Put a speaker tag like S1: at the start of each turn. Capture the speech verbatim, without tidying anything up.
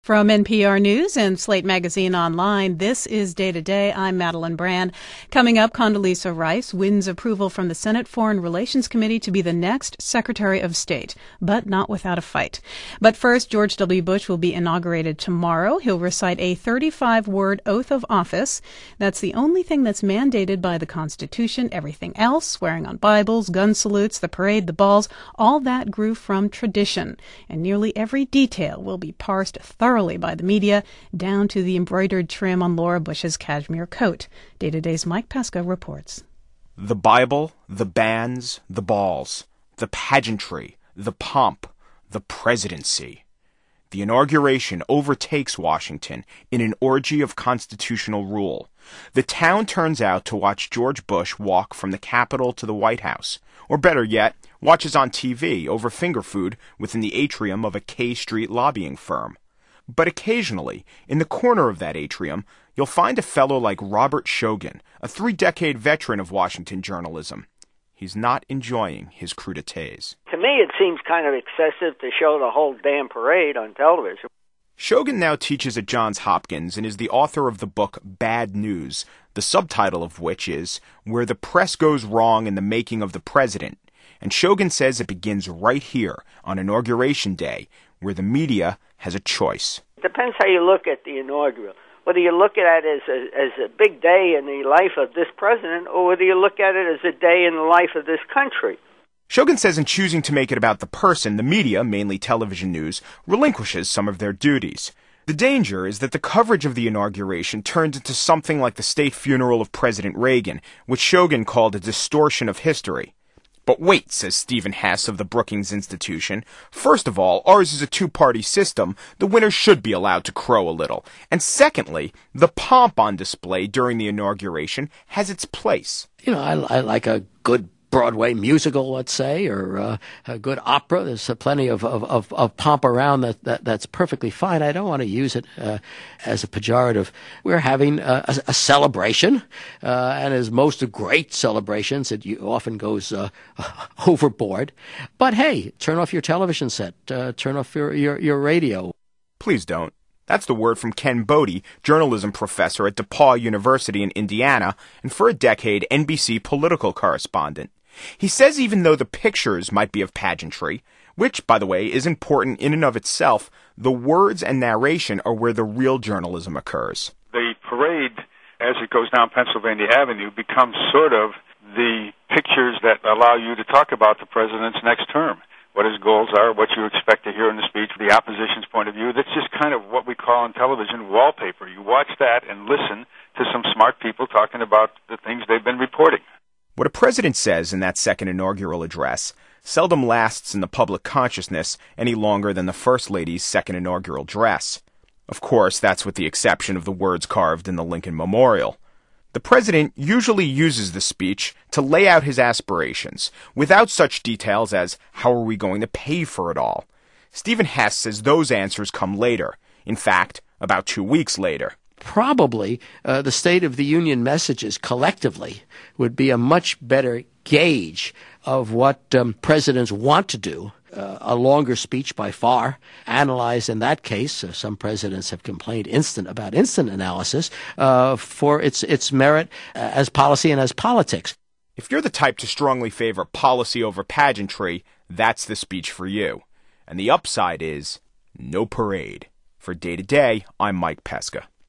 S1: From N P R News and Slate Magazine Online, this is Day to Day. I'm Madeline Brand. Coming up, Condoleezza Rice wins approval from the Senate Foreign Relations Committee to be the next Secretary of State, but not without a fight. But first, George W. Bush will be inaugurated tomorrow. He'll recite a thirty-five word oath of office. That's the only thing that's mandated by the Constitution. Everything else, swearing on Bibles, gun salutes, the parade, the balls, all that grew from tradition. And nearly every detail will be parsed thoroughly by the media, down to the embroidered trim on Laura Bush's cashmere coat. Day to Day's Mike Pesca reports.
S2: The Bible, the bands, the balls, the pageantry, the pomp, the presidency. The inauguration overtakes Washington in an orgy of constitutional rule. The town turns out to watch George Bush walk from the Capitol to the White House, or better yet, watches on T V over finger food within the atrium of a K Street lobbying firm. But occasionally, in the corner of that atrium, you'll find a fellow like Robert Shogan, a three-decade veteran of Washington journalism. He's not enjoying his crudités.
S3: To me, it seems kind of excessive to show the whole damn parade on television.
S2: Shogan now teaches at Johns Hopkins and is the author of the book Bad News, the subtitle of which is Where the Press Goes Wrong in the Making of the President. And Shogan says it begins right here on Inauguration Day, where the media has a choice.
S3: It depends how you look at the inaugural. Whether you look at it as a, as a big day in the life of this president, or whether you look at it as a day in the life of this country.
S2: Shogan says in choosing to make it about the person, the media, mainly television news, relinquishes some of their duties. The danger is that the coverage of the inauguration turns into something like the state funeral of President Reagan, which Shogan called a distortion of history. But wait, says Stephen Hess of the Brookings Institution. First of all, ours is a two-party system. The winners should be allowed to crow a little. And secondly, the pomp on display during the inauguration has its place.
S4: You know, I, I like a good Broadway musical, let's say, or uh, a good opera. There's uh, plenty of, of, of, of pomp around that, that that's perfectly fine. I don't want to use it uh, as a pejorative. We're having a, a, a celebration, uh, and as most great celebrations, it often goes uh, overboard. But hey, turn off your television set. Uh, turn off your, your, your radio.
S2: Please don't. That's the word from Ken Bodie, journalism professor at DePauw University in Indiana, and for a decade N B C political correspondent. He says even though the pictures might be of pageantry, which, by the way, is important in and of itself, the words and narration are where the real journalism occurs.
S5: The parade, as it goes down Pennsylvania Avenue, becomes sort of the pictures that allow you to talk about the president's next term. What his goals are, what you expect to hear in the speech, the opposition's point of view. That's just kind of what we call on television wallpaper. You watch that and listen to some smart people talking about the things they've been reporting.
S2: What a president says in that second inaugural address seldom lasts in the public consciousness any longer than the First Lady's second inaugural dress. Of course, that's with the exception of the words carved in the Lincoln Memorial. The president usually uses the speech to lay out his aspirations, without such details as, how are we going to pay for it all? Stephen Hess says those answers come later. In fact, about two weeks later.
S4: Probably uh, the State of the Union messages collectively would be a much better gauge of what um, presidents want to do. Uh, a longer speech by far, analyzed in that case, uh, some presidents have complained instant about instant analysis, uh, for its its merit uh, as policy and as politics.
S2: If you're the type to strongly favor policy over pageantry, that's the speech for you. And the upside is no parade. For Day to Day, I'm Mike Pesca.